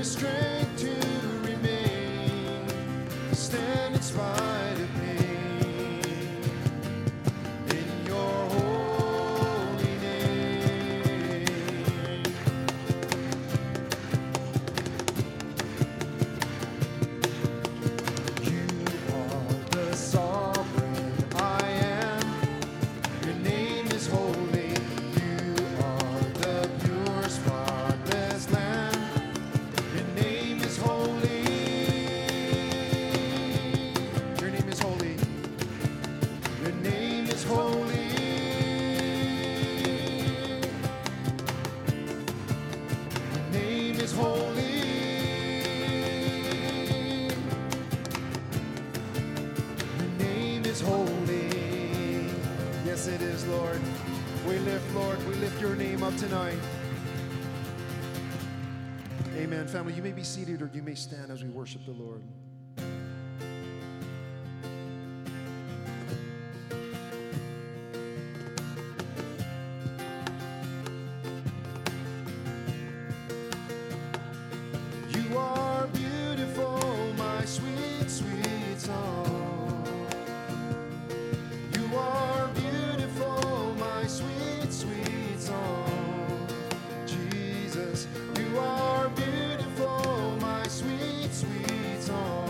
strength to remain, stand in spite of pain, in your holy name. You are the sovereign I am, your name is holy, you are the pure spotless Lamb, your name is holy, your name is holy, your name is holy, your name is holy, your name is holy. Yes, it is, Lord. Lord, we lift your name up tonight. Amen. Family, you may be seated or you may stand as we worship the Lord. You are beautiful, my sweet, sweet song. You are beautiful, my sweet, sweet song. Jesus, you are beautiful, my sweet, sweet song.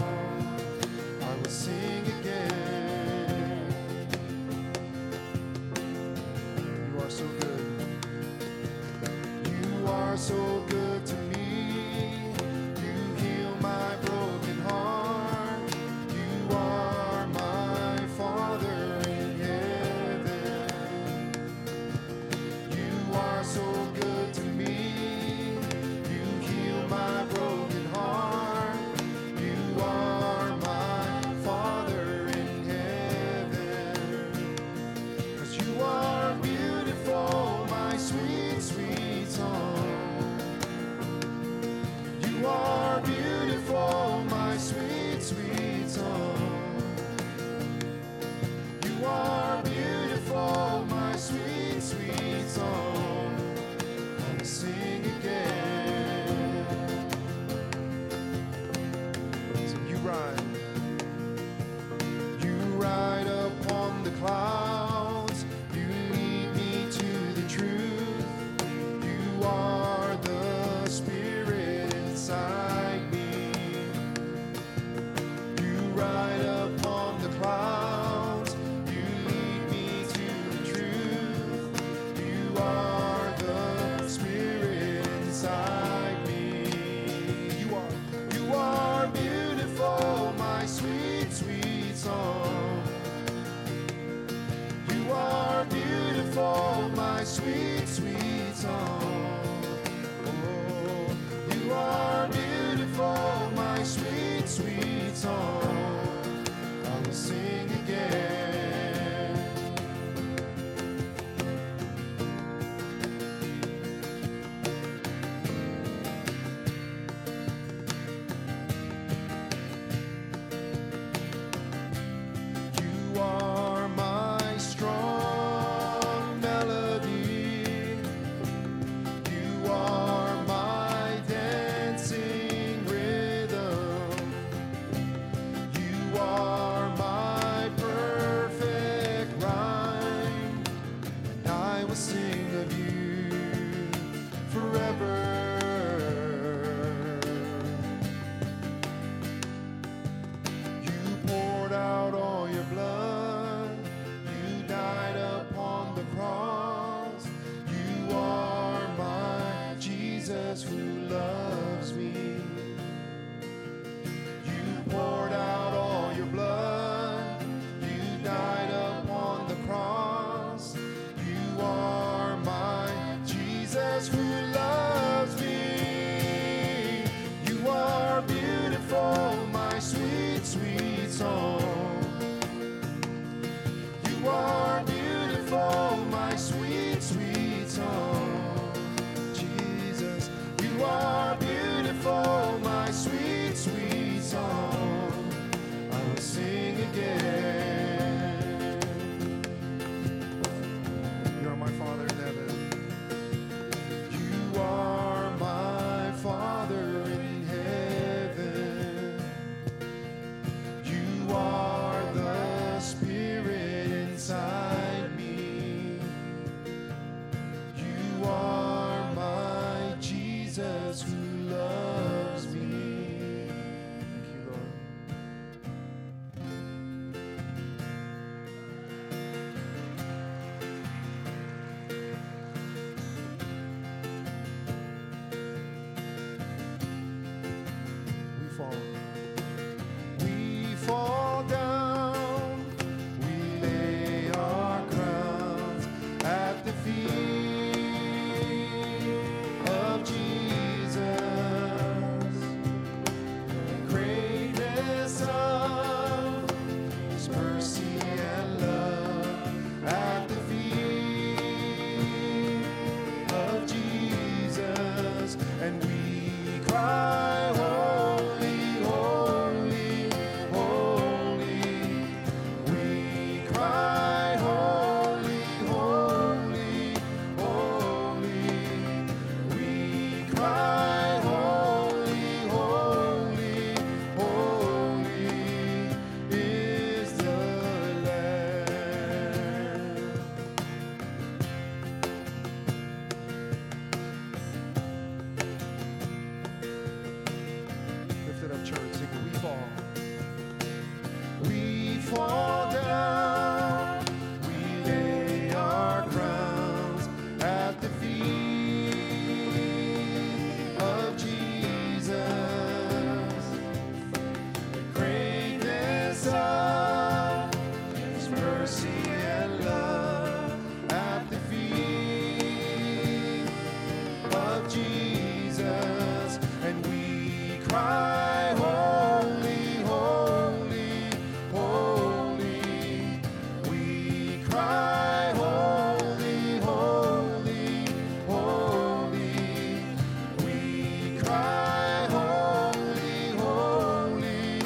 cry, holy, holy, holy. We cry, holy, holy, holy. We cry, holy, holy,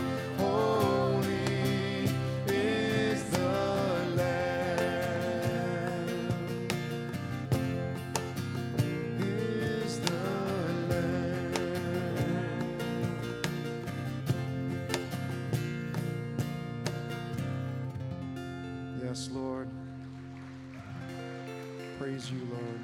holy is the Lamb. Is the Lamb. Yes, Lord. Praise you, Lord.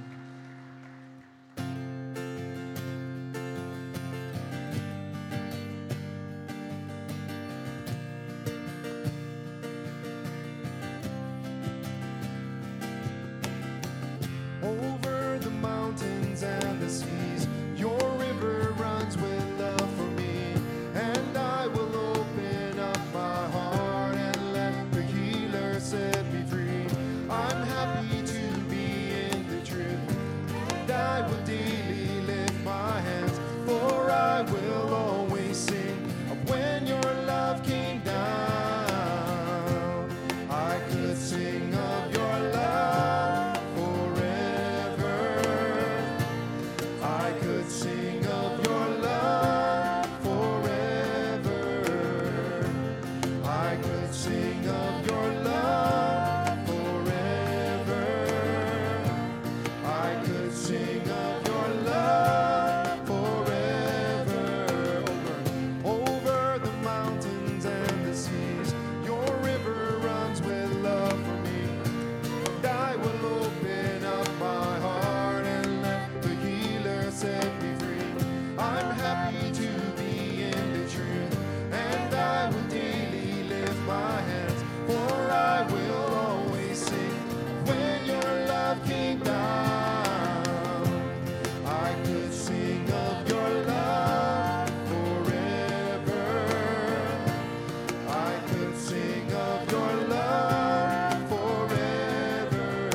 Over the mountains and the seas, your river runs with love for me. And I will open up my heart and let the healer set me free. I'm happy to be in the truth, and I will daily lift my hands, for I will always sing of when your love came down. I could sing of your love forever. I could sing of your love forever. I could sing of your love forever. I could sing of your love forever. Over the mountains and the seas, your river runs with love for me. And I will open up my heart and let the healer set me free. I'm happy to be in the truth, and I will daily lift my hands, for I will always sing when your love came down. I could sing of your love forever. I could sing of your love forever.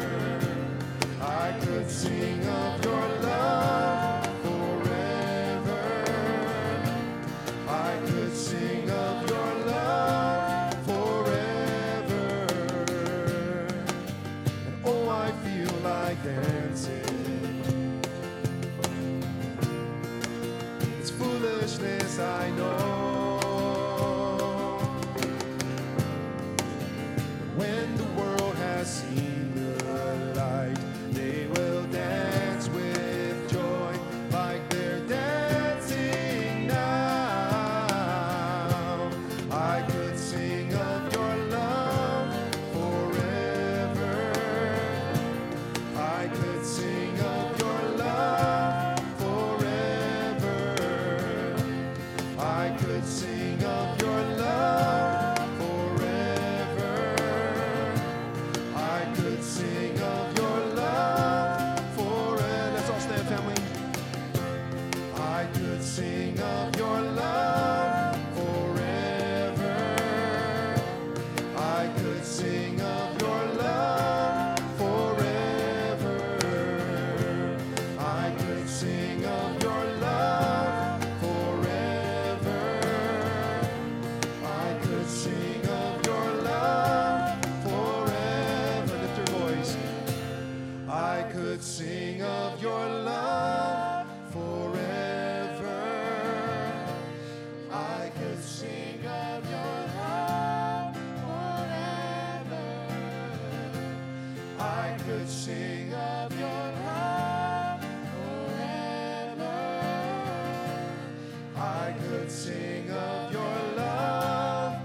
I could sing of your love forever. I could sing of your love forever. And oh, I feel like dancing. It's foolishness, I know. When the world has seen the light, they will dance with joy like they're dancing now. I could sing of your love forever. I could sing of your love forever. I could sing of your love forever. I could sing of your love forever. Let's all stand, family. I could sing of your love forever. I could sing of your love forever. I could sing of your love forever. I could sing of your love forever. Lift your voice. I could sing of your love forever. I could sing of your love forever. I could sing of your love forever. I could sing of your love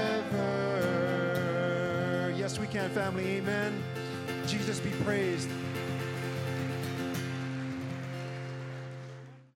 forever. Yes, we can, family. Amen. Jesus be praised.